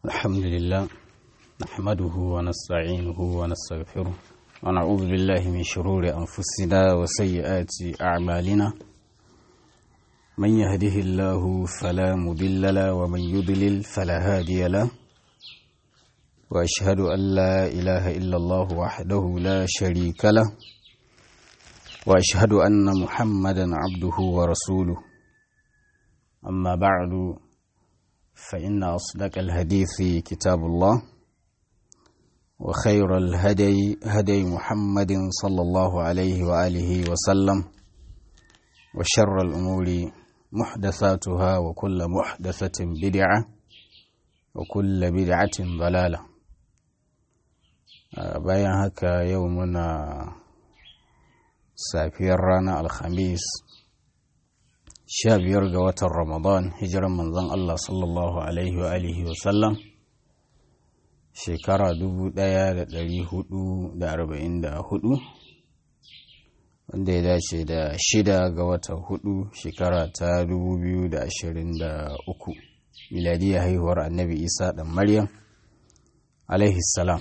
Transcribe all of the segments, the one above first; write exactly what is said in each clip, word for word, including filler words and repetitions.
الحمد لله نحمده ونستعينه ونستغفره ونعوذ بالله من شرور أنفسنا وسيئات أعمالنا من يهده الله فلا مضل له ومن يضلل فلا هادي له وأشهد أن لا إله إلا الله وحده لا شريك له وأشهد أن محمدا عبده ورسوله أما بعد فإن أصدق الحديث كتاب الله وخير الهدي هدي محمد صلى الله عليه وآله وسلم وشر الأمور محدثاتها وكل محدثة بدعة وكل بدعة ضلالة bayan haka yau muna safiyar ranar alhamis sha biyar ga watan ramadan hijiran manzon Allah sallallahu alaihi wa alihi wa sallam shekara dubu ɗaya da ɗari hudu da arba'in da hudu wanda ya dace da shida ga watan hudu shekara ta dubu biyu da ashirin da uku miladiyar haihuwar annabi isa ɗan maryam alaihi salam.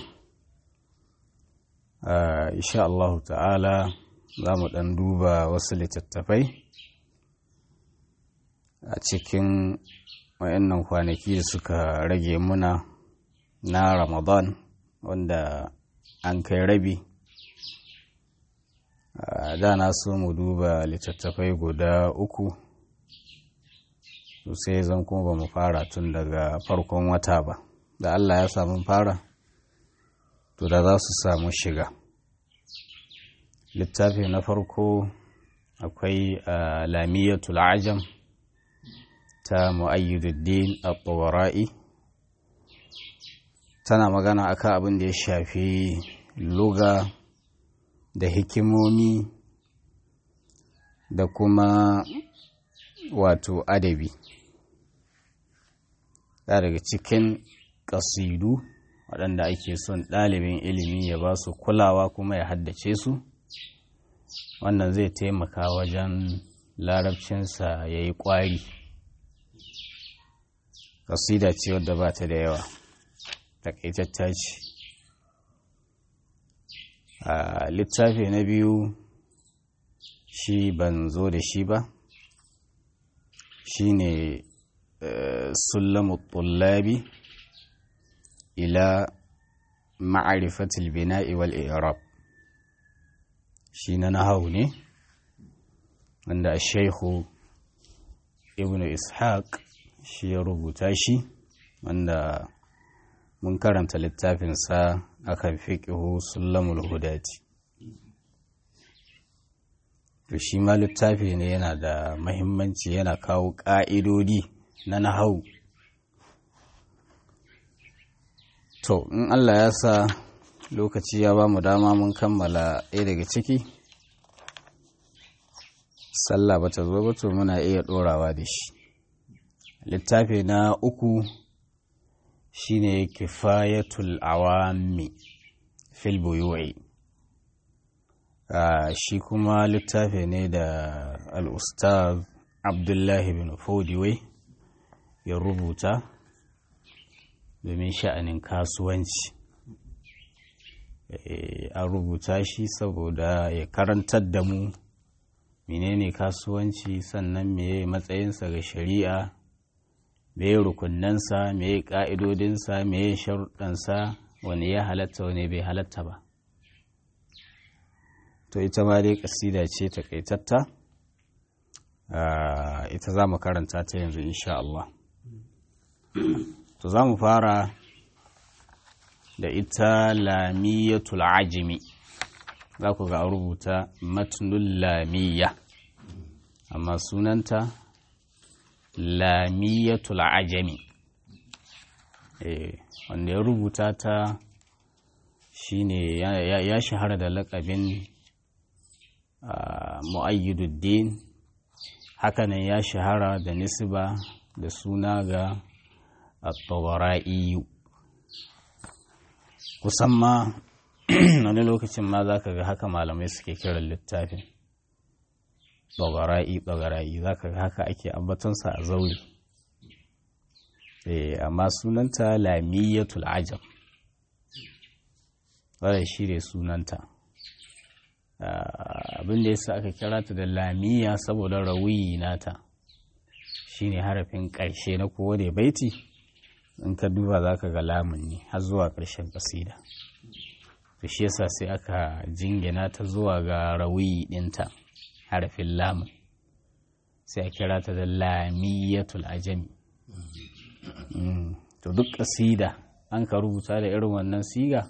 Uh, insha Allah ta'ala za mu ɗan duba wasu littattafai a cikin wayannan kwanaki da suka rage muna na Ramadan wanda an kai rabi. Uh, da na so mu duba littattafai guda uku sai zan kuma ba mu fara tun daga farkon wata ba, da Allah ya samu fara to da za su samu shiga. Littafi na farko akwai lamiyatul ajam ta mu'ayyiduddin at-tawara'i, tana magana akan abin da ya shafi luga da hikimomi da kuma wato adabi. Da daga cikin ƙasidu waɗanda ake son ɗalibin ilimi ya ba su kulawa kuma ya haddace su, wannan zai taimaka wajen larabcinsa ya yi ƙwari. ƙasida ce wadda ba ta da yawa, taƙaitatta ce. A littafi na biyu shi ban zo da shi ba, shi ne sullamu tullabi ila ma'arifatul bina'i wal i'rab, shi na nahawu ne wanda Sheikhu Ibn Ishaq shi ya rubuta shi, wanda mun karanta littafinsa akan fiqhu Sullamul Hudati. To shi ma littafi ne yana da mahimmanci, yana kawo ƙa'idodi na nahawu. To in Allah ya sa lokaci ya ba mu dama mun kammala ɗaya daga ciki, sallah ba ta zo ba, to muna iya ɗorawa da shi. Littafi na uku shine kifayatul awami fil buyu'i. Shi kuma littafi ne da al-ustaz Abdullahi bin Fodiwe ya rubuta domin sha'anin kasuwanci. An rubuta shi saboda ya karantar da mu menene kasuwanci, sannan meye matsayinsa ga shari'a, meye rukunansa, meye ƙa'idodinsa, meye sharuɗansa, wani ya halatta wani bai halatta ba. To ita ma dai ƙasida ce taƙaitatta, ita za mu karanta ta yanzu insha Allah. To za mu fara da ita lamiyatul ajimi. Za ku ga rubuta matnul lamiya, amma sunanta lamiyatul ajami. Eh, wanda ya rubuta ta shine ya, ya, ya shahara da laƙabin uh, mu'ayyiduddin. Hakanan ya shahara da nisba da suna ga at-tawara'i. Kusan ma wani lokacin ma za ka ga haka malamai suke kiran littafin tsogara'i tsogara'i, za ka ga haka ake ambatonsa a zauri. eh amma sunanta lamiyatul ajam, wadda shi ne sunanta. Abin da yasa aka kira ta da lamiya saboda rawiyi nata shine harafin ƙarshe na kowane baiti, in ka duba za ka ga lamun ne har zuwa ƙarshen ƙasida. To shi yasa sai aka jingina ta zuwa ga rawiyi ɗinta harafin lamun, sai a kira ta da lamiyatul ajami. To duk ƙasida an ka rubuta da irin wannan siga,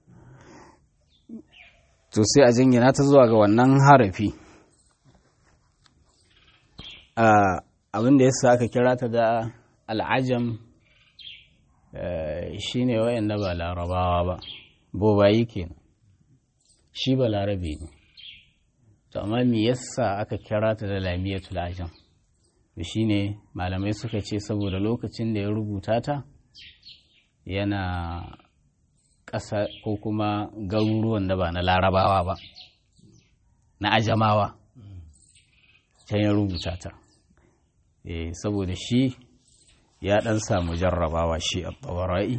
to sai a jingina ta zuwa ga wannan harafi. Abin da yasa aka kira ta da al'ajam shi ne wayanda ba larabawa ba, bobayi kenan, shi ba larabe ne. To amma me yasa aka kira ta da lamiyatul ajam? Shi ne malamai suka ce saboda lokacin da ya rubuta ta yana ƙasa ko kuma garuruwan da ba na larabawa ba, na ajamawa, can ya rubuta ta. E, saboda shi ya ɗan samu jarrabawa shi a ɓawara'i,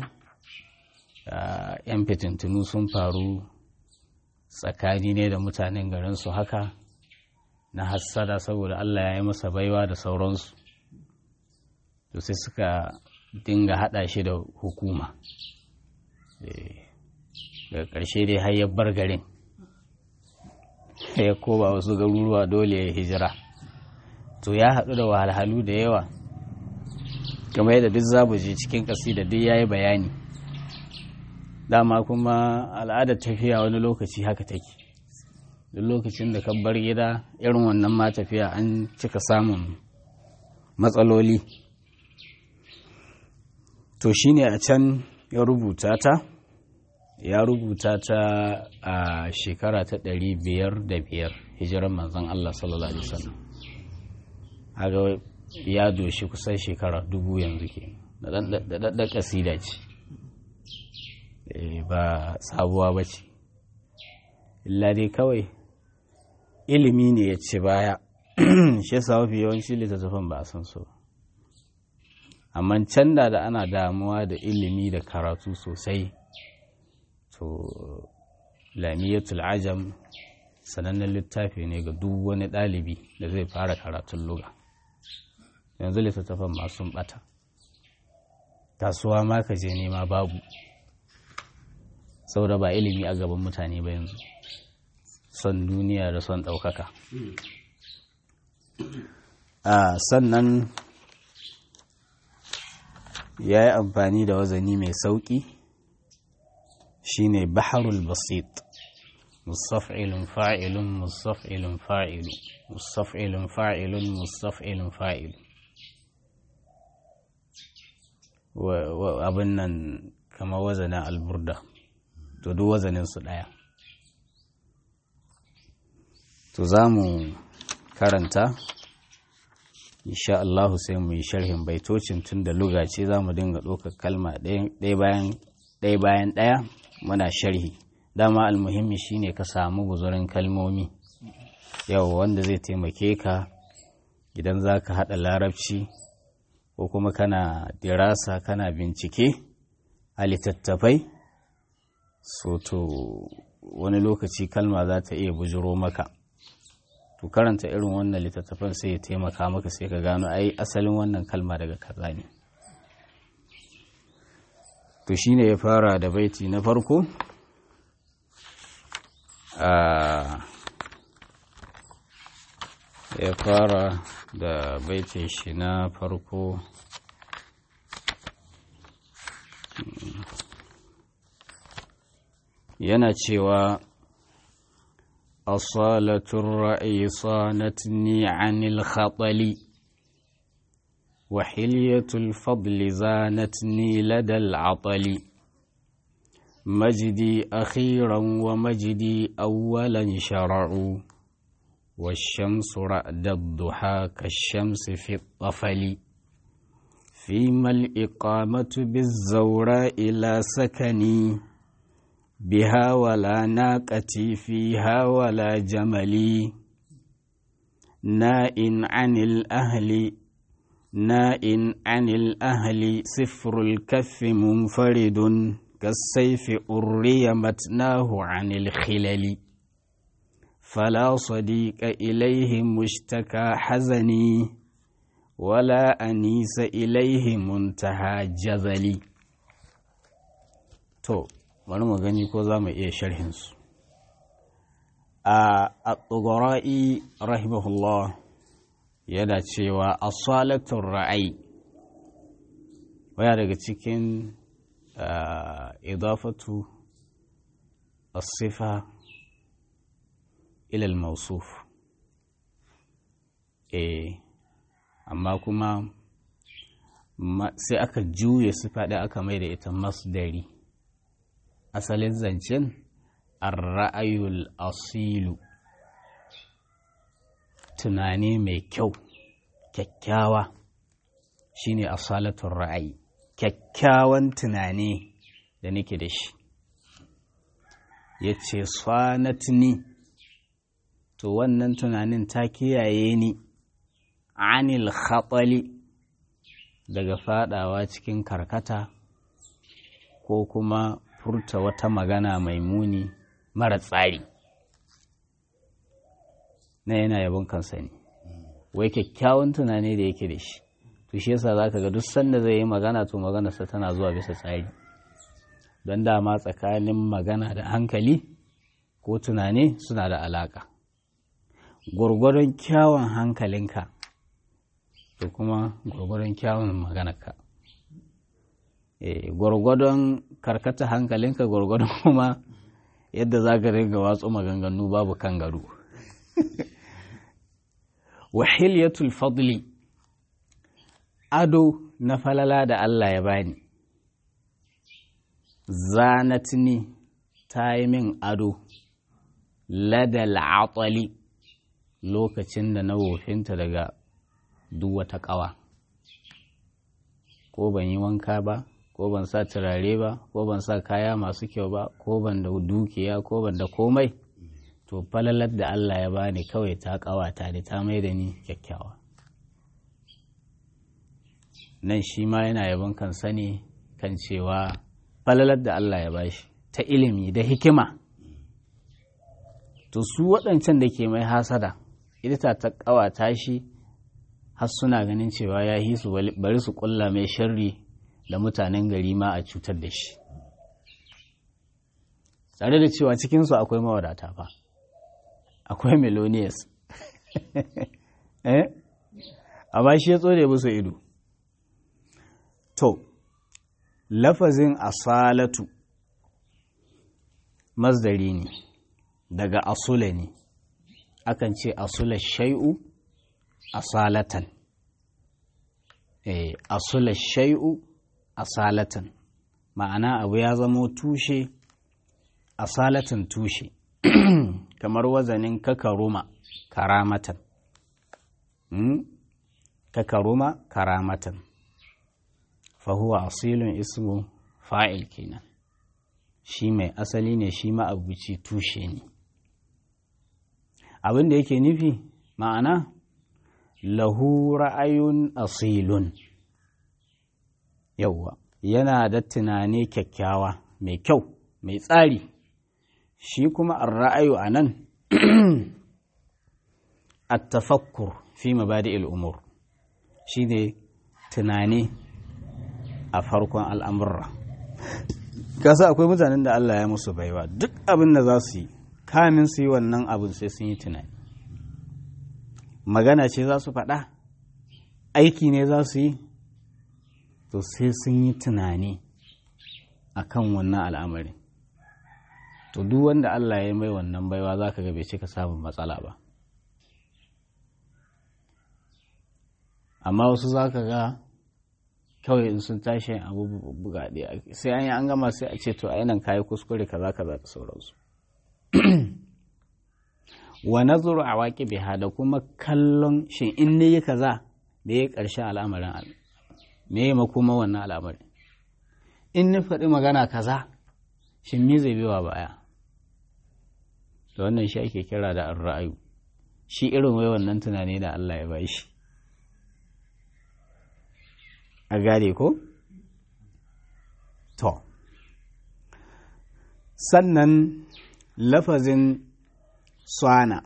‘yan fitintunu sun faru tsakani ne da mutanen garinsu haka na hassada saboda Allah ya yi masa baiwa da sauransu. To sai suka dinga haɗa shi da hukuma. Daga ƙarshe dai har ya bar garin, ya koba wasu garuruwa dole ya hijira. To ya haɗu da wahalhalu da yawa, kamar yadda duk zamu je cikin ƙasida duk ya yi bayani. Dama kuma al'adar tafiya wani lokaci haka take. Duk lokacin da ka bar gida irin wannan ma tafiya an cika samun matsaloli. To shine a can ya rubuta ta, ya rubuta ta a shekara ta ɗari biyar da biyar hijiran manzon Allah sallallahu alaihi wasallam. Haga ya doshi kusan shekara dubu yanzu ke, da ɗaɗɗa ƙasida ce, ba sabuwa ba ce. Illa dai kawai ilimi ne ya ci baya, shi yasa mafi yawanci littattafan ba a san so. Amma can da da ana damuwa da ilimi da karatu sosai, to lamiyatul ajam sanannen littafi ne ga duk wani ɗalibi da zai fara karatun lugha. Yanzu littattafan ma sun ɓata, kasuwa ma ka je nema babu, saboda ba ilimi a gaban mutane ba yanzu, son duniya da son ɗaukaka. A sannan ya yi amfani da wazani mai sauƙi, shine baharul basit, mustaf'ilun fa'ilun mustaf'ilun fa'ilu mustaf'ilun fa'ilun mustaf'ilun fa'ilu. Abin nan kamar wazanin alburda, to duk wazanin su ɗaya. To za mu karanta insha Allahu sai mu yi sharhin baitocin, tun da luga ce za mu dinga ɗaukar kalma ɗaya bayan ɗaya bayan ɗaya muna sharhi. Dama almuhimmi shine ka samu guzurin kalmomi yau wanda zai taimake ka idan za ka haɗa larabci ko kuma kana dirasa kana bincike a littattafai, so to wani lokaci kalma za ta iya bujiro maka. To karanta irin wannan littattafan sai ya taimaka maka, sai ka gano ai asalin wannan kalma daga kaza ne. To shine ya fara da baiti na farko, ya fara da baitin shi na farko yana cewa asalatul ra'i sanatni anil khatali wa hilyatul fadli zanatni ladal atali مجدي أخيرا ومجدي أولا شرعوا والشمس رأد الضحى كالشمس في الطفل فيما الإقامة بالزوراء لا سكني بها ولا ناقتي فيها ولا جملي ناء عن الأهل نائن عن الأهل سفر الكف منفرد كالسيف أري متناه عن الخلل فلا صديق إليه مشتكى حزني ولا أنيس إليه منتهى جذلي. تو bari mu gani ko za mu iya sharhinsu. A at-Tughra'i rahimahullah yana cewa asalatul ra'ayi waya daga cikin idafatu as-sifa ila al-mawsuf, eh amma kuma sai aka juye sifa da aka mai da ita masdari. Asalin zancen ar-ra'ayul asilu, tunani mai kyau kyakkyawa shine asalatul ra'ayi, kyakkyawan tunani da nake da shi. Yace sanatni, to wannan tunanin ta kiyaye ni anil khatali, daga fadawa cikin karkata ko kuma furta wata magana mai muni mara tsari. Na yana yabon kansa ne, wai kyakkyawan tunani da yake da shi, to shi yasa zaka ga duk sanda zai yi magana to maganarsa tana zuwa bisa tsari, don dama tsakanin magana da hankali ko tunani suna da alaka. Gwargwadon kyawun hankalinka to kuma gwargwadon kyawun maganarka, gwargwadon karkata hankalinka gwargwadon kuma yadda za ka ringa watsu maganganu babu kan gado. Wahiliyatul fadli, ado na falala da Allah ya bani, zanatni ta yi min ado, ladal atali lokacin da na wofinta daga duk wata ƙawa, ko ban yi wanka ba, ko ban sa turare ba, ko ban sa kaya masu kyau ba, ko ban da dukiya, ko ban da komai, to falalar da Allah ya bani kawai ta ƙawata da ta mai da ni kyakkyawa. Nan shi ma yana yabon kansa ne kan cewa falalar da Allah ya bashi ta ilimi da hikima, to su waɗancan da ke mai hasada ita ta ƙawata shi har suna ganin cewa ya yi su bari su ƙulla mai sharri da mutanen gari ma a cutar da shi, tare da cewa cikinsu akwai mawadata fa, akwai millionaires eh amma shi ya tsore musu ido. To lafazin asalatu masdari ne daga asula ne, akan ce asula shay'u asalatan, eh asula shay'u asalatan, ma'ana abu ya zamo tushe, asalatan tushe. Kamar wazanin kakaruma karamatan, hmm? kakaruma karamatan, fahuwa asilun ismu fa'il kenan, shi mai asali ne, shi ma'abuci tushe ne. Abin da yake nufi ma'ana lahu ra'ayun asilun, yawwa yana da tunani kyakkyawa mai kyau mai tsari. Shi kuma ar-ra'ayu anan at-tafakkur fi mabadi'il umur, shine tunani a farkon al'amurra. Kasa akwai mutanen da Allah ya musu baiwa, duk abin da za su yi kamin su yi wannan abin sai sun yi tunani. Magana ce za su faɗa, aiki ne za su yi, to sai sun yi tunani akan wannan al'amarin. To duk wanda Allah ya mai wannan baiwa za ka ga bai cika samun matsala ba. Amma wasu za ka ga kawai in sun tashi abu buga ɗaya sai an yi an gama sai a ce to a yanan kayi kuskure kaza kaza da sauransu. Wa nazuru a waƙi biha, da kuma kallon shin in ne yi kaza me ya ƙarshen al'amarin, me ya makoma wannan al'amarin. In ni faɗi magana kaza shin me zai biwa baya. Da wannan shi ake kira da ar-ra'ayu, shi irin wai wannan tunani da Allah ya bai shi. a gare ko? To sannan lafazin swana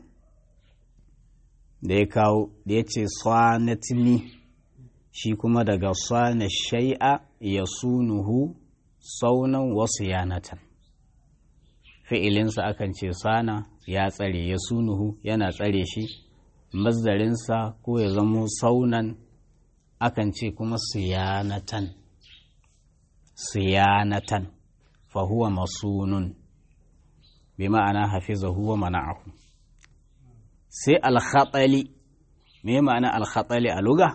da ya kawo da ya ce swanatini shi kuma daga swana shai'a ya sunuhu saunan wasu yanatan fi'ilinsa akan ce sana ya tsare ya sunuhu yana tsare shi mazdarinsa ko ya zamo saunan akan ce kuma siyanatan siyanatan fahuwa masunun bi ma'ana hafizahu wa mana'ahu sai alkhatali me ma'ana alkhatali a luga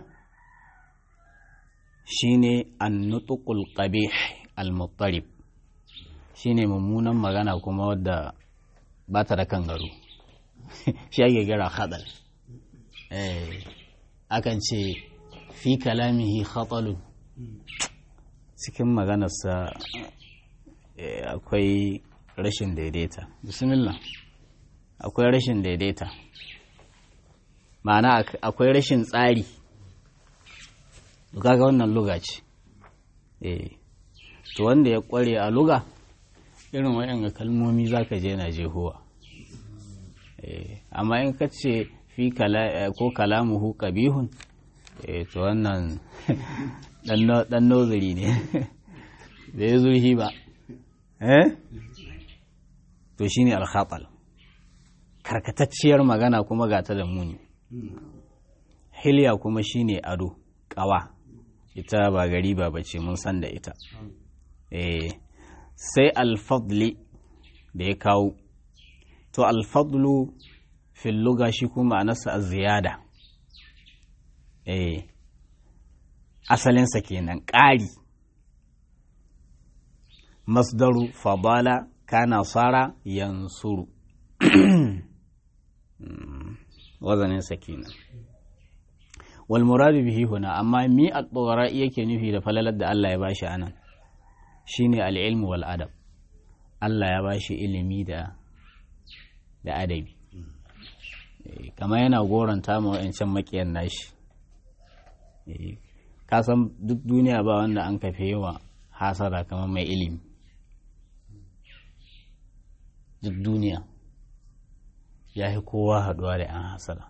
shine an-nutqul qabih al-muttarib shine mummunan magana kuma wadda ba ta da kangaro shi ake kira khatal eh akan ce fi kalamihi khatalun cikin maganarsa akwai rashin daidaita bismillah akwai rashin daidaita ma'ana akwai rashin tsari kaga wannan luga ce eh to wanda ya kware a luga irin waɗanda kalmomi zaka je na jehuwa eh amma in ka ce fi kala ko kalamuhu qabihun eh to wannan dan nozuri ne da ya zurhi ba eh to shine al-khatal karkatacciyar magana kuma gata da muni hilya kuma shine ado kawa ita ba gari ba bace mun san da ita eh sai al-fadli da ya kawo to al-fadlu fil lugha shi kuma anasa az-ziyada eh asalinsa kenan ƙari masdaru fadala kana sara yansuru wazaninsa kenan wal muradu bihi huna amma mi at-tawra'i yake nufi da falalar da Allah ya bashi anan shine al-ilmu wal adab Allah ya bashi ilimi da da adabi kamar yana goranta ma wa'ancan makiyan nashi ka san duk duniya ba wanda an kafe yawa hasara kamar mai ilimi duk duniya ya fi kowa haɗuwa da 'yan hasara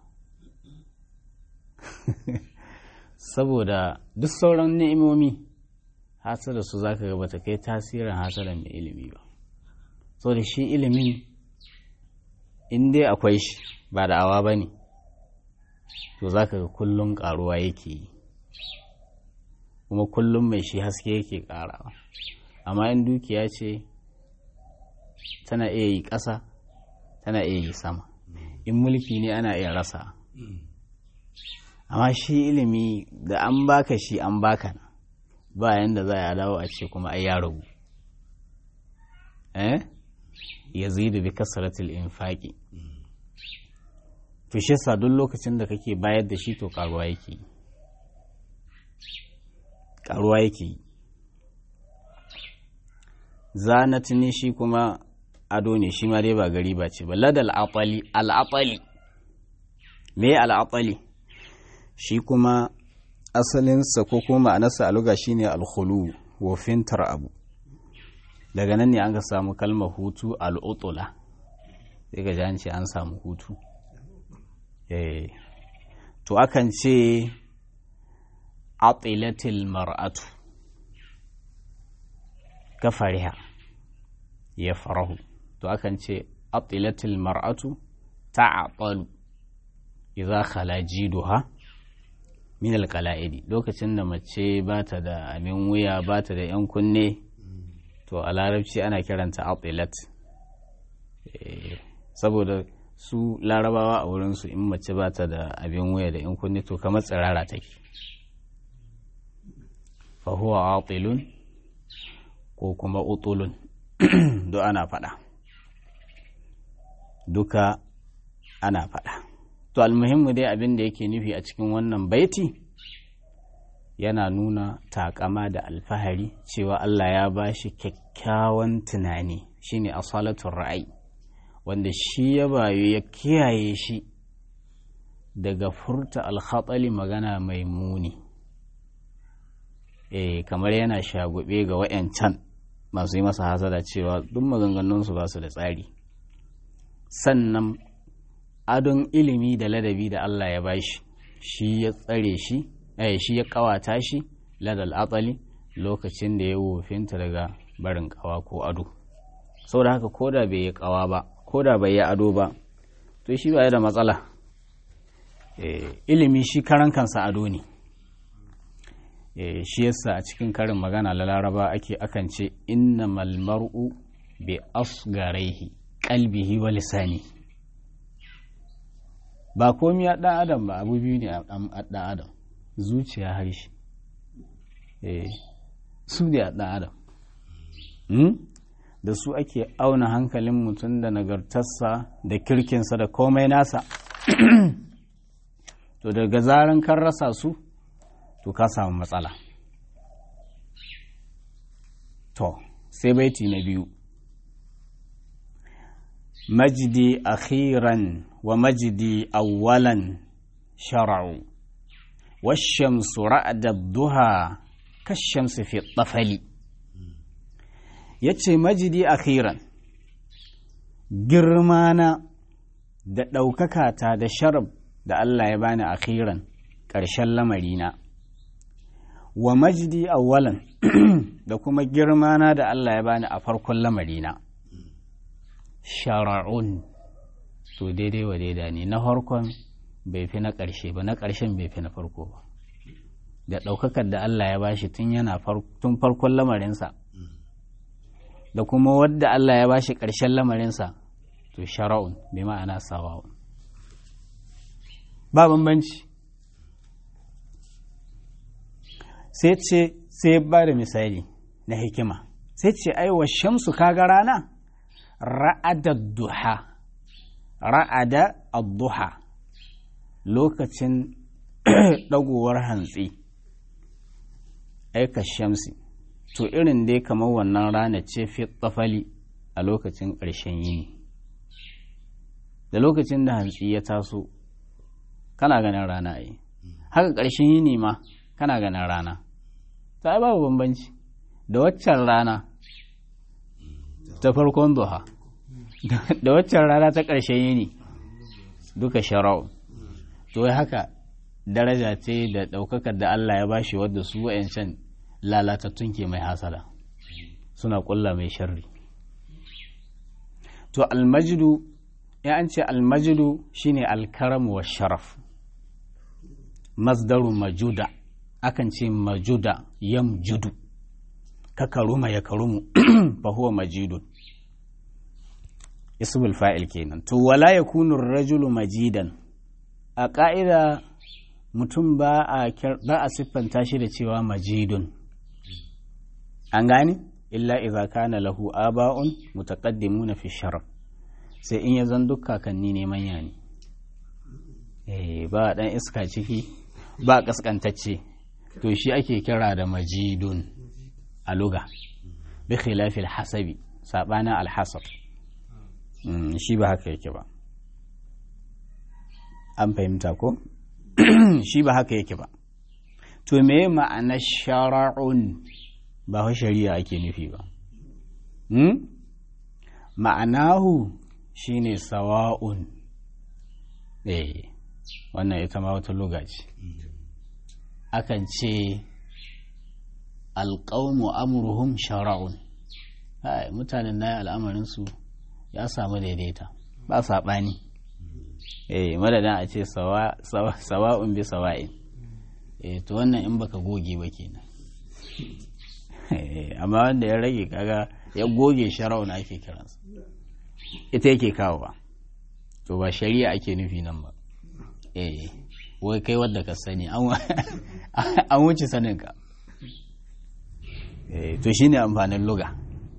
saboda duk sauran ni'imomi hasara su za ka gabata kai tasirin hasara mai ilimi ba so da shi ilimin in dai akwai shi ba da awa ba ne to za ka ga kullum ƙaruwa yake yi kuma kullum mai shi haske yake ƙarawa amma in dukiya ce tana iya yi ƙasa tana iya yi sama in mulki ne ana iya rasa amma shi ilimi da an baka shi an baka na ba yanda za a dawo a ce kuma ai ya ragu eh yazidu bi kasratil infaqi to shi sa duk lokacin da kake bayar da shi to karuwa yake karuwa yake zanatini shi kuma ado ne shi ma dai ba gari ba ce ba ladal atali al-atali me al-atali shi kuma asalinsa ko kuma ma'anarsa a luga shine al-khulu wa fintar abu daga nan ne an ga samu kalmar hutu al-utula sai ga janci an samu hutu eh to akan ce atilatil mar'atu ka fariha ya farahu to akan ce atilatil mar'atu ta'atalu idza khala jiduha min alqala'idi lokacin da mace ba ta da amin wuya ba ta da yan kunne to a larabci ana kiranta atilat saboda su larabawa a wurinsu in mace ba ta da abin wuya da yan kunne to kamar tsirara take fa huwa atilun ko kuma utulun duk ana faɗa duka ana faɗa to almuhimmu dai abin da yake nufi a cikin wannan baiti yana nuna takama da alfahari cewa Allah ya ba shi kyakkyawan tunani shine asalatul ra'ayi wanda shi ya bayu ya kiyaye shi daga furta alkhatali magana mai muni eh kamar yana shagube ga wayancan masu yi masa hasada cewa duk maganganunsu ba su da tsari. Sannan adon ilimi da ladabi da Allah ya bashi shi ya tsare shi eh shi ya kawata shi ladal atsali lokacin da ya wofinta daga barin kawa ko ado. Saboda haka koda bai yi kawa ba koda bai yi ado ba to shi ba ya da matsala. eh ilimi shi karan kansa ado ne. eh shi yasa a cikin karin magana la Laraba ake akan ce innamal mar'u bi asgarihi qalbihi wa lisani. ba komai a ɗan adam ba abu biyu ne a ɗan adam, zuciya harshe. eh su ne a ɗan adam da su ake auna hankalin mutum da nagartarsa da kirkinsa da komai nasa. To daga zaran kan rasa su to ka samu matsala. To sai baiti na biyu, majdi akhiran wa majdi awwalan shar'u wash-shamsu ra'da ad-duha kash-shamsi fi at-tafali. yace majdi akhiran, girmana da ɗaukaka ta da sharaf da Allah ya bani akhiran ƙarshen lamarina, wa majdi awwalan da kuma girmana da Allah ya bani a farkon lamarina. Shara'un to daidai wa daida ne, na farkon bai fi na ƙarshe ba, na ƙarshen bai fi na farko ba. Da ɗaukakar da Allah ya bashi tun yana tun farkon lamarinsa da kuma wadda Allah ya bashi ƙarshen lamarinsa, to shara'un bi ma'ana sawa'un, ba bambanci. sai ce sai ba da misali na hikima, sai ce ai wa shamsu kaga rana ra'ada duha, ra'ada ad-duha lokacin dagowar hantsi, aika shamsi to irin dai kamar wannan rana ce fi tsafali a lokacin ƙarshen yini. Da lokacin da hantsi ya taso kana ganin rana ai, haka ƙarshen yini ma kana ganin rana. Ta babu bambanci da waccan rana ta farkon duha da waccan rana ta ƙarshen yini, duka shara'u. To wai haka daraja ce da ɗaukakar da Allah ya bashi wadda su wa'yancan lalatattun ke mai hasada suna ƙulla mai sharri. To almajidu, ya an ce almajidu shine alkaramu wa sharaf, masdaru majuda, akan ce majuda yamjudu, ka karuma ya karumu fa huwa majidun, ismul fa'il kenan. To wala yakunu rajulu majidan, a ƙa'ida mutum ba a ba a siffanta shi da cewa majidun, an gane, illa idza kana lahu aba'un mutaqaddimuna fi sharaf, sai in ya zan duk kakanni ne manya ne. eh ba dan iska ciki ba kaskantacce, to shi ake kira da majidun a lugha, bi khilafi al-hasabi, sabana al-hasab shi ba haka yake ba. An fahimta ko? Shi ba haka yake ba. To me ma'ana shara'un? Ba wa shari'a ake nufi ba. hmm? Ma'anahu shine sawa'un. eh wannan ita ma wata lugha ce. Akan ce alƙawmu amruhum shara'un, hai mutanen na al'amarinsu ya samu daidaita, ba saɓani. eh madadin a ce sawa'un bi sawa'in, eh to wannan in baka goge ba kenan. amma wanda ya rage kaga ya goge shara'un ake kiransa, ita yake kawo ba, to ba shari'a ake nufi nan ba. eh wai kai wadda ka sani an wuce saninka. to shine amfanin luga.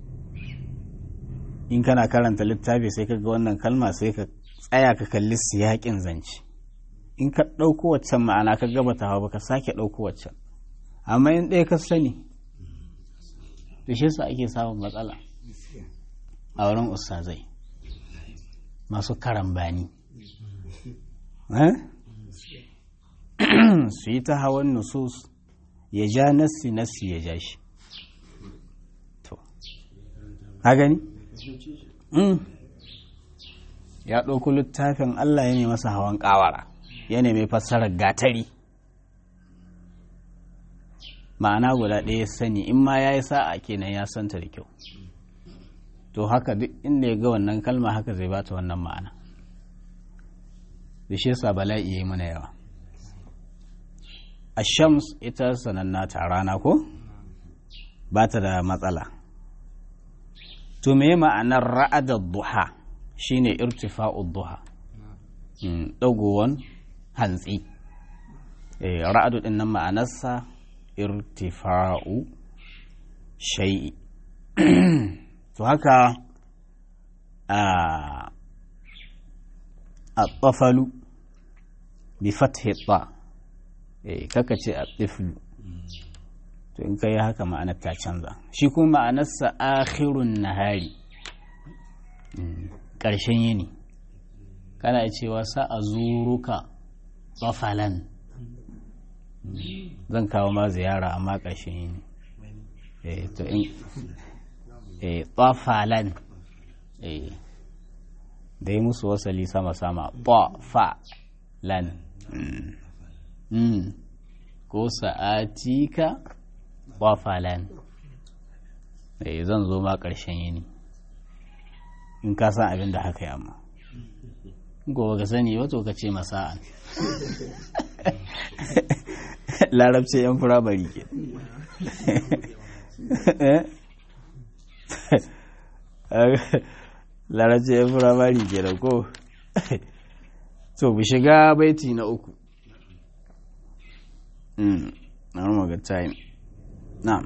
In kana karanta littafi sai ka ga wannan kalma sai ka tsaya ka kalli siyaƙin zance. In ka ɗauko waccan ma'ana ka gaba ta hawa ka sake ɗauko waccan, amma in ɗaya ka sani to shi yasa ake samun matsala a wurin ustazai masu karambani. su yi ta hawan nusus ya ja nassi nassi ya ja shi to ha gani mm. ya ɗauko littafin Allah ya nemi masa hawan ƙawara ya nemi fassarar gatari ma'ana guda ɗaya sani in ma ya yi sa'a kenan ya santa da kyau to haka duk inda ya ga wannan kalma haka zai bata wannan ma'ana da shi yasa bala'i ya yi mana yawa ashams ita sananna ta rana ko ba ta da matsala to me ma'anar ra'adar duha shine irtifa'ud duha dagowan hantsi eh ra'adu din nan ma'anarsa irtifa'u shay'i to haka a at-tafalu bi fathi ta eh kaka ce at-tiflu to in kai haka ma'anar ta canza shi kuma ma'anarsa akhirun nahari ƙarshen yini kana cewa sa a zuruka tafalan zan kawo ma ziyara amma ƙarshen yini eh to in eh tafalan eh da yi musu wasali sama sama tafalan mm ko sa'atika tafalan eh zan zo ma ƙarshen yini in ka san abin da haka yi amma gobe ka sani wato ka ce masa'an larabci yan firamari ke larabci yan firamari ke da ko to bu shiga baiti na uku na rumaga time na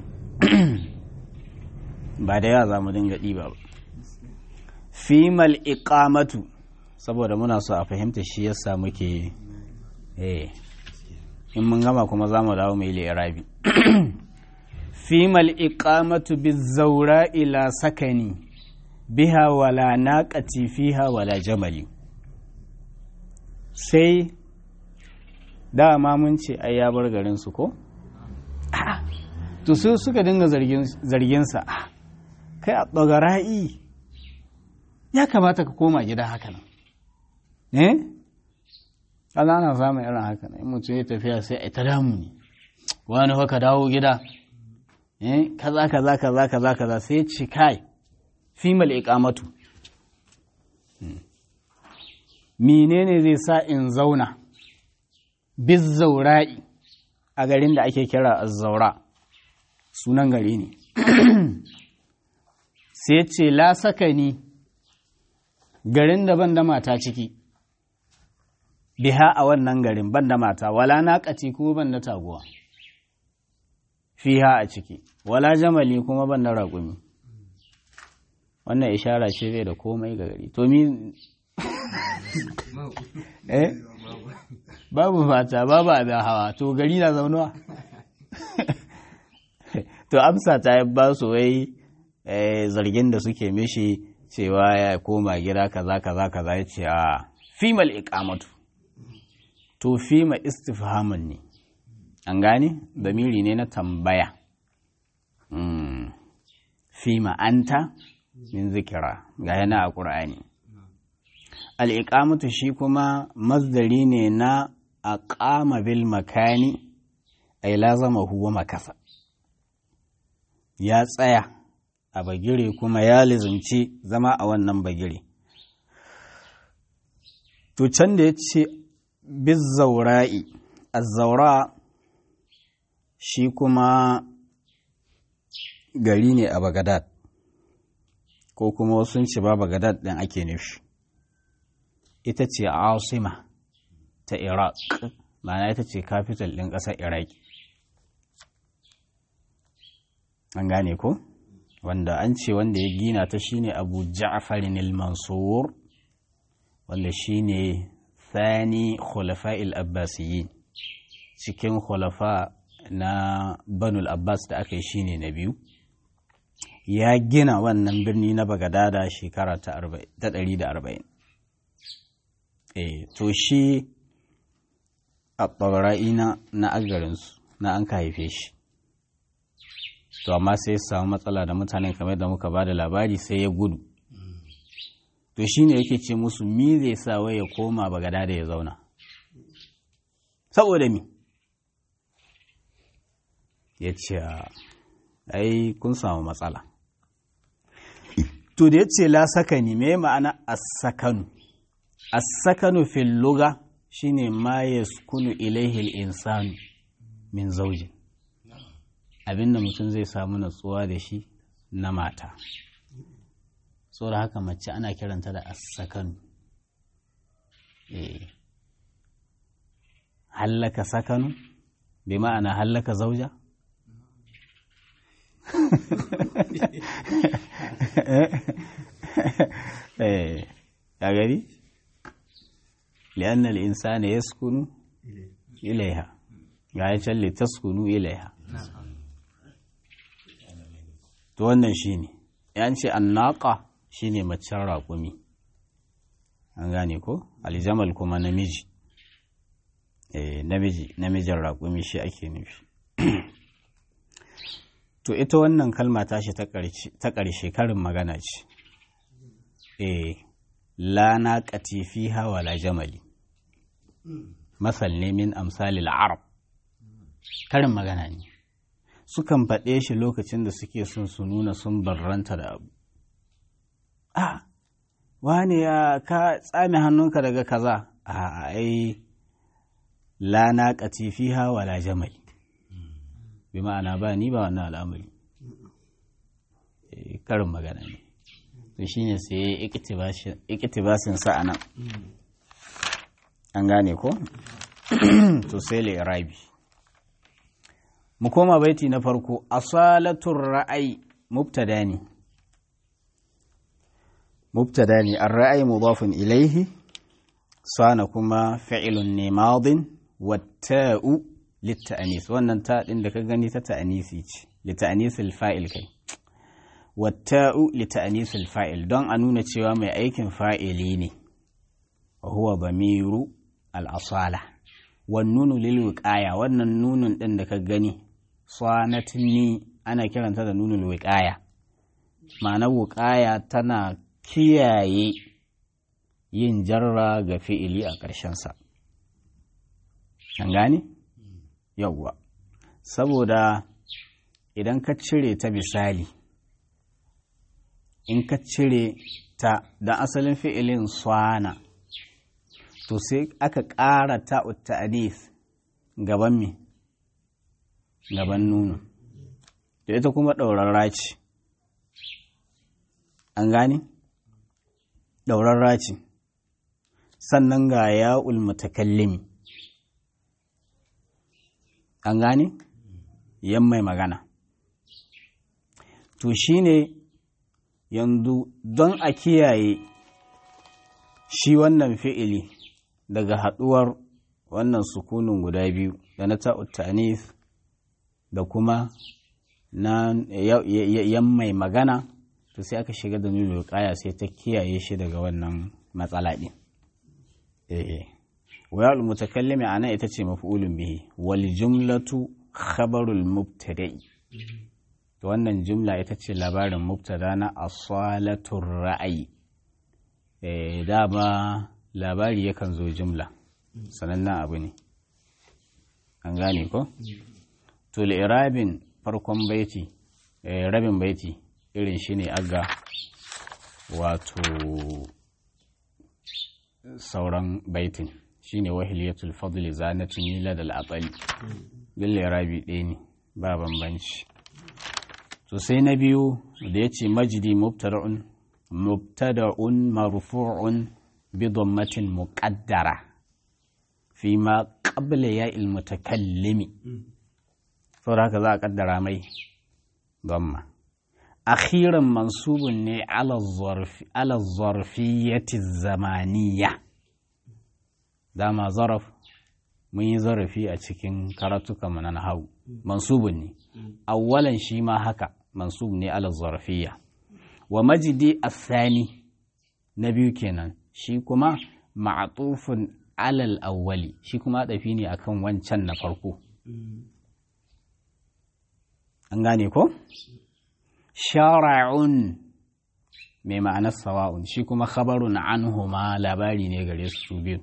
ba da yawa za mu dinga ɗiba ba fimal iqamatu saboda muna so a fahimta shi yasa muke eh in mun gama kuma za mu dawo mai li'irabi fimal iqamatu bizawra ila sakani biha wala naqati fiha wala jamali sai dama mun ce ai ya bar garin su ko to su suka dinga zargin zargin sa kai a tsagara'i ya kamata ka koma gida haka nan eh Allah ana samun irin haka nan in mutum ya tafiya sai a ta damu ne wani haka dawo gida eh kaza kaza kaza kaza kaza sai ya ce kai fimal iqamatu menene zai sa in zauna bizzaura'i a garin da ake kira az-zaura sunan gari ne sai ya ce la sakani garin da ban da mata ciki biha a wannan garin ban da mata wala naqati kuma ban da taguwa fiha a ciki wala jamali kuma ban da raƙumi wannan ishara ce zai da komai ga gari to mi eh babu mata babu abin hawa to gari na zaunuwa to amsa ta yi ba su wai zargin da suke mishi cewa ya koma gida kaza kaza kaza ya ce a fimal iqamatu to fima istifhamun ne an gane damiri ne na tambaya fima anta min zikira ga yana a ƙur'ani al-iqamatu shi kuma masdari ne na aqama bil makani ay lazama huwa makasa ya tsaya a bagire kuma ya lizumci zama a wannan bagire to can da ya ce bizzaura'i azzaura shi kuma gari ne a Bagadad ko kuma wasu ce ba Bagadad ɗin ake nufi ita ce asima ta Iraq ma'ana ita ce capital ɗin ƙasar Iraki an gane ko wanda an ce wanda ya gina ta shine Abu Ja'far al-Mansur wanda shine thani khulafa'il abbasiyyin cikin khulafa na Banul Abbas da aka yi shine na biyu ya gina wannan birni na Bagadada shekara ta ɗari da arba'in eh to shi a ɓara'i na agarinsu na an ka haife shi to amma sai ya samu matsala da mutanen kamar da muka ba da labari sai ya gudu to shi ne yake ce musu mi zai sa wai ya koma bagada da ya zauna saboda mi ya ce ai kun samu matsala to da ya ce la sakani me ma'ana as-sakanu as-sakanu fil lugha shine ma yaskunu ilaihi al-insanu min zawjin abinda mutum zai samu natsuwa da shi na mata saboda haka mace ana kiranta da as-sakanu eh hallaka sakanu bi ma'ana hallaka zauja eh ya gari li'anna al-insana yaskunu ilaiha ya ce li taskunu ilaiha to wannan shine yan ce annaqa shine macen raƙumi an gane ko aljamal kuma namiji eh namiji namijin raƙumi shi ake nufi to ita wannan kalma tashi ta ƙarshe ta ƙarshe karin magana ce eh la naqati fiha wala jamali masal ne min amsalil arab karin magana ne sukan faɗe shi lokacin da suke son su nuna sun barranta da abu ah wani ya ka tsame hannunka daga kaza a ai la naqati fiha wala jamali bi ma'ana ba ni ba wannan al'amari karin magana ne to shine sai iktibasin sa anan an gane ko to sai li'irabi mu koma baiti na farko asalatul ra'ayi mubtada ne mubtada ne ar-ra'ayi mudafun ilayhi sana kuma fi'lun ne madin watta'u litta'anis wannan ta din da ka gani ta ta'anisi ce litta'anisil fa'il kai watta'u litta'anisil fa'il don a nuna cewa mai aikin fa'ili ne wa huwa bamiru al-asala wan nunu lil wiqaya wannan nunun din da ka gani sanatin ana kiranta da nunul wiqaya ma'ana wiqaya tana kiyaye yin jarra ga fi'ili a ƙarshen sa an gane yawwa saboda idan ka cire ta misali in ka cire ta da asalin fi'ilin swana to sai aka ƙara ta'ut ta'anis gaban me gaban nunu da ita kuma ɗaurarra ce an gane ɗaurarra ce sannan ga ya'ul mutakallimi an gane yan mai magana to shine yanzu don a kiyaye shi wannan fi'ili daga haɗuwar wannan sukunin guda biyu da na ta'ut ta'anis da kuma na yan mai magana to sai aka shiga da nuna kaya sai ta kiyaye shi daga wannan matsala ɗin eh wa al-mutakallimi ana ita ce maf'ulun bihi wal jumlatu khabarul mubtada'i to wannan jumla ita ce labarin mubtada na asalatur ra'ayi eh dama labari yakan zo jumla sanannen abu ne an gane ko to li'irabin farkon baiti eh rabin baiti irin shine aga wato sauran baitin shine wahiliyatul fadli zanatun milad al-aqali bil li'irabi ɗaya ne ba bambanci to sai na biyu da yace majdi mubtada'un mubtada'un marfu'un bi dhammatin muqaddara fi ma qabla ya'il mutakallimi saboda haka za a kaddara mai dhamma akhiran mansubun ne ala zarfi ala zarfiyyati zamaniyya dama zaraf mun yi zarafi a cikin karatuka mana na hau mansubun ne awwalan shi ma haka mansub ne ala zarfiyya wa majdi athani na biyu kenan shi kuma ma'tufun alal awwali shi kuma dafi ne akan wancan na farko an gane ko shara'un mai ma'anar sawa'un shi kuma khabarun anhuma labari ne gare su biyu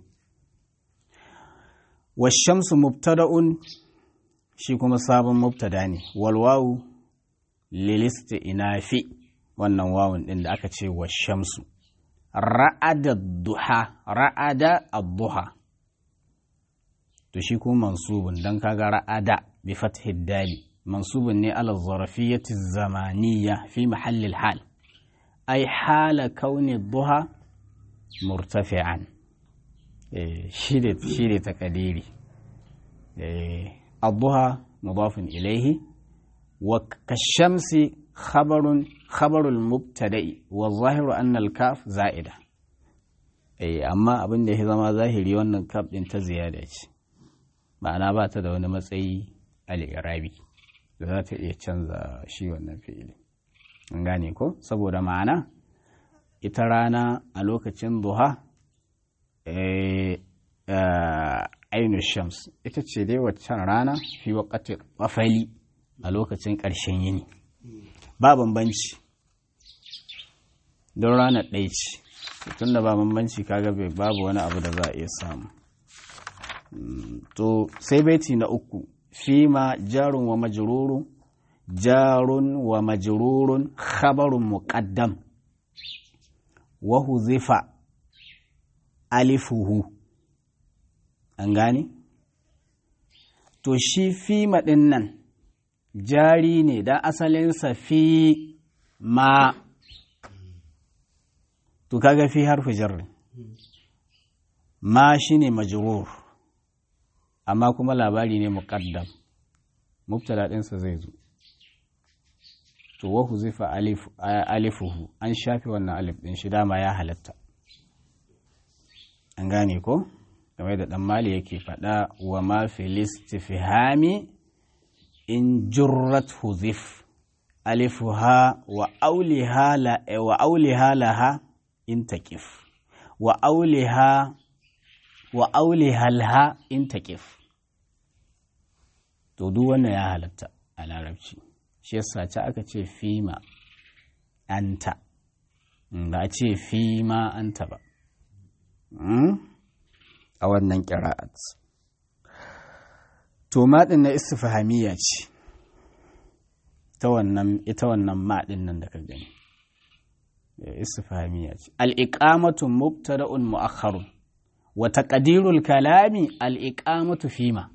washamsu mubtada'un shi kuma sabon mubtada ne walwawu lilisti inafi wannan wawun din da aka ce washamsu ra'ada duha ra'ada ad-duha to shi kuma mansubun dan kaga ra'ada bi fathi dali mansubun ne ala zarfiyyati zamaniyya fi mahalli al-hal ay hala kauni ad-duha murtafi'an eh shire shire takadiri eh ad-duha mudafun ilayhi wa kashamsi khabarun khabarul mubtada'i wa zahiru anna al-kaf za'ida eh amma abin da ya zama zahiri wannan kaf din ta ziyada ce ma'ana ba ta da wani matsayi al-i'rabi da za ta iya canza shi wannan fi'ili an gane ko saboda ma'ana ita rana a lokacin duha eh ainu shams ita ce dai waccan rana fi waqti qafali a lokacin ƙarshen yini ba bambanci don ranar ɗaya ce tun da ba bambanci kaga babu wani abu da za a iya samu to sai baiti na uku fi ma jarun wa majrurun jarun wa majrurun khabarun muqaddam wa huzifa alifuhu an gane to shi fi maɗin nan jari ne dan asalinsa fi ma to kaga fi harfi jarri ma shine majrur amma kuma labari ne muqaddam mubtada ɗinsa zai zo to wa huzifa alif alifuhu an shafi wannan alif din shi dama ya halatta an gane ko kamar da dan mali yake faɗa wa ma fil istifhami in jurrat huzif alifuha wa auliha la wa auliha laha in taqif wa auliha wa auliha laha in taqif to duk wannan ya halatta a larabci shi yasa ta aka ce fima anta ba a ce fima anta ba a wannan qira'at to maɗin na istifhamiyya ce ta wannan ita wannan maɗin nan da ka gani istifhamiyya ce al-iqamatu mubtada'un mu'akhkharun wa taqdirul kalami al-iqamatu fima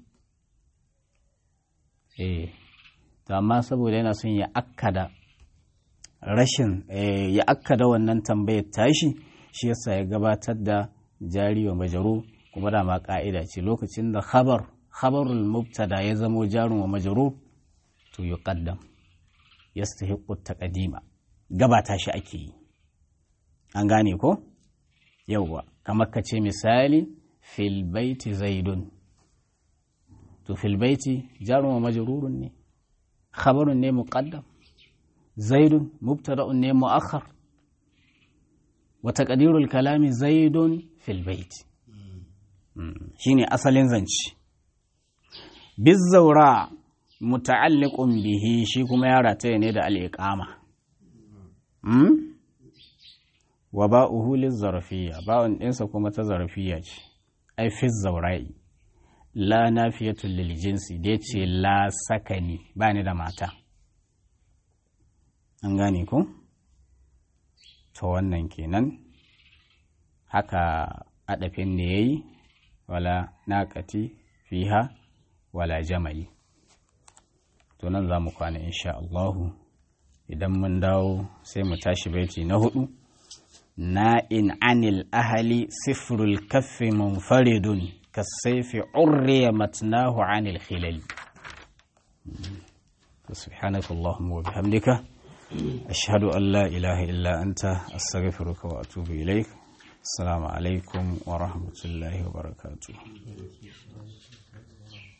eh to amma saboda yana son ya akkada rashin ya akkada wannan tambayar tashi shi yasa ya gabatar da jari wa majrur kuma da ma ka'ida ce lokacin da khabar khabarul mubtada ya zamo jarun wa majrur to yuqaddam yastahiqqu taqdima gabata shi ake yi an gane ko yawwa kamar ka ce misali fil baiti zaidun to fil baiti jarun wa majrurun ne khabarun ne muqaddam zaidun mubtada'un ne mu'akhkhar wa taqdirul kalami zaidun fil baiti shine asalin zance bizzaura muta'alliqun bihi shi kuma ya rataye ne da al-iqama hmm? wa ba'uhu liz-zarfiyya ba'un ɗinsa kuma ta zarfiyya ce ai fi zaura'i la nafiyatu lil jinsi da yace la sakani ba ni da mata an gane ko to wannan kenan haka adafin da yayi wala naqati fiha wala jamali to nan za mu kwana insha Allahu idan mun dawo sai mu tashi baiti na hudu na'in anil ahli sifrul kaffi munfaridun kasayfi urriya matnahu anil khilal subhanaka allahumma wa bihamdika ashhadu an la ilaha illa anta astaghfiruka wa atubu ilaik assalamu alaikum wa rahmatullahi wa barakatuh